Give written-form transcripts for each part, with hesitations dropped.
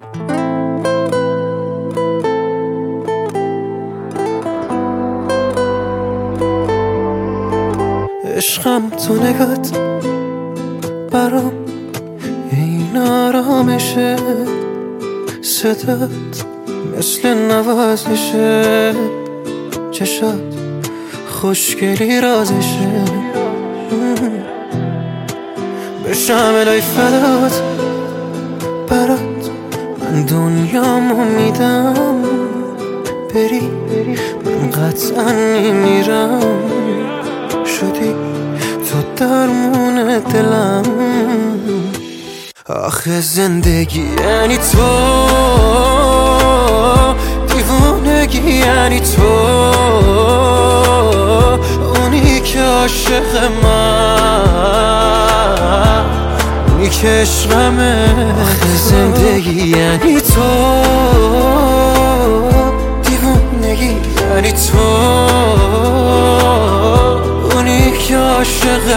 عشقم تو نگات برام این آرامشه، صدات مثل نوازشه، چشات خوشگلی رازشه. بشم الهی فدات برات من دنیامو میدم، بری من قطعا میمیرم، شدی تو درمون دلم. آخه زندگی یعنی تو، دیوونگی یعنی تو، اونی که عاشق من، اونی که عشقمه. آخه زندگی یعنی تو، دیوونگی یعنی تو، اونی که عاشق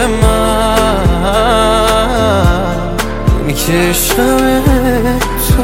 من، اونی که عشقمه تو.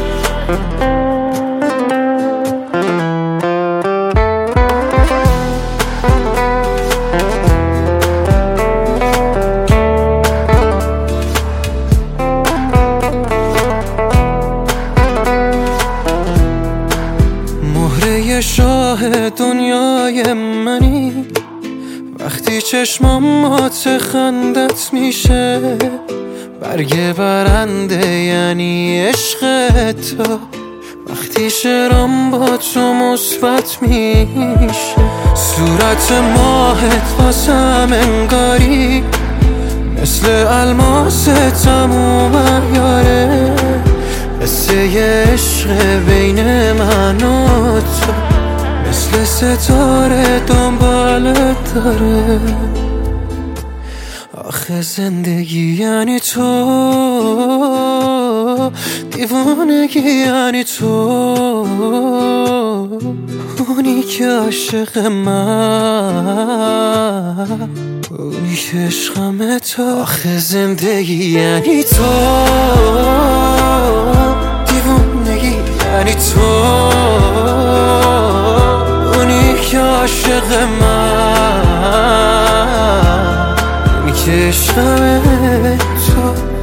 مهره شاه دنیای منی، وقتی چشمامات خندت میشه، برگ برنده یعنی عشق تو، وقتی شعرام با تو مثبت میشه، صورت ماهت واسم انگاری مثل الماس تموم عیاره، قصه عشق بین من و تو مثل ستاره دنبالت داره. آخه زندگی یعنی تو، دیوانگی یعنی تو، اونی که عاشق من، اونی که عشقمه تو. آخه زندگی یعنی تو، دیوانگی یعنی تو، اونی که عاشق من، اونی که عشقمه تو.